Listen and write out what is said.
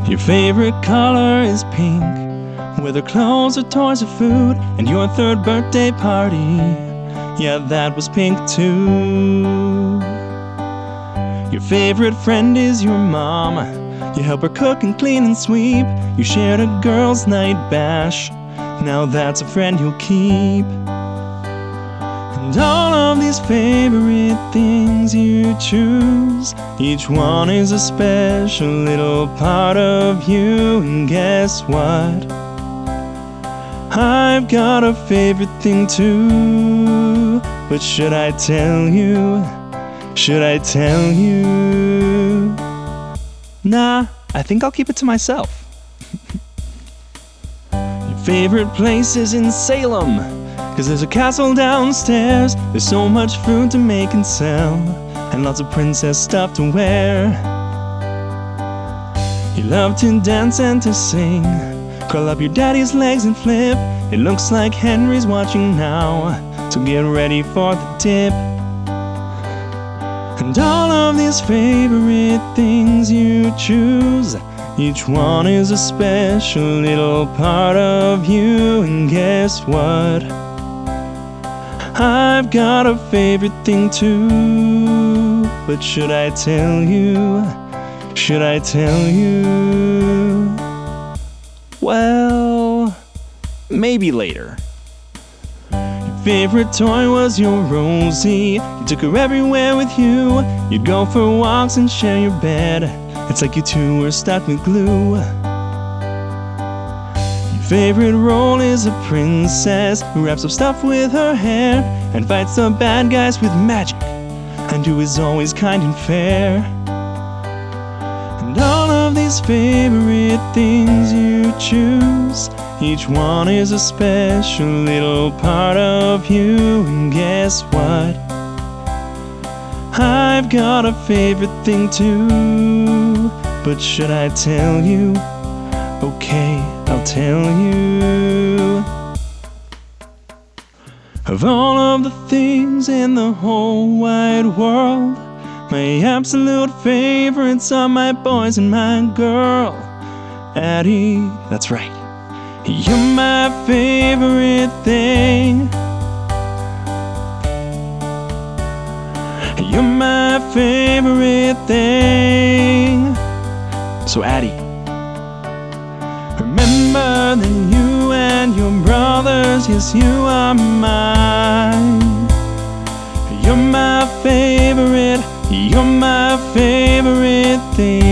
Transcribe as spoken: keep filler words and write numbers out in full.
Your favorite color is pink, whether clothes or toys or food. And your third birthday party, yeah, that was pink too. Your favorite friend is your mom. You help her cook and clean and sweep. You shared a girls' night bash, now that's a friend you'll keep. And all of these favorite things you choose, each one is a special little part of you. And guess what? I've got a favorite thing too. But should I tell you? Should I tell you? Nah, I think I'll keep it to myself. Your favorite place is in Salem, 'cause there's a castle downstairs. There's so much food to make and sell, and lots of princess stuff to wear. You love to dance and to sing, curl up your daddy's legs and flip. It looks like Henry's watching now, so get ready for the dip. And all of these favorite things you choose, each one is a special little part of you. And guess what? I've got a favorite thing too. But should I tell you? Should I tell you? Well, maybe later. Your favorite toy was your Rosie. You took her everywhere with you. You'd go for walks and share your bed. It's like you two were stuck with glue. Your favorite role is a princess who wraps up stuff with her hair and fights the bad guys with magic, and who is always kind and fair. And all of these favorite things you choose, each one is a special little part of you. And guess what? I've got a favorite thing too. But should I tell you? Okay, I'll tell you. Of all of the things in the whole wide world, my absolute favorites are my boys and my girl, Addie, that's right. You're my favorite thing. You're my favorite thing. So Addie, remember that you and your brothers, yes, you are mine. You're my favorite, you're my favorite thing.